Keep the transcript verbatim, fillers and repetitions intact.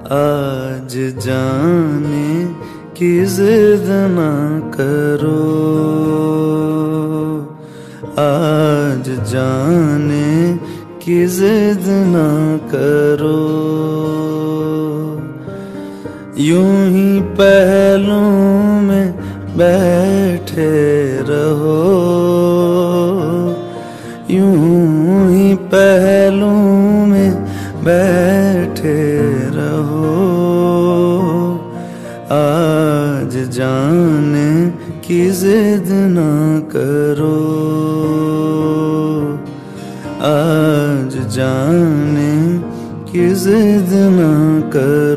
आज जाने की जिद ना करो, आज जाने की जिद ना करो। यूं ही पहलुओं में बैठे रहो, यूं ही पहलुओं में बैठे रहो। आज जाने की जिद ना करो, आज जाने की जिद ना करो।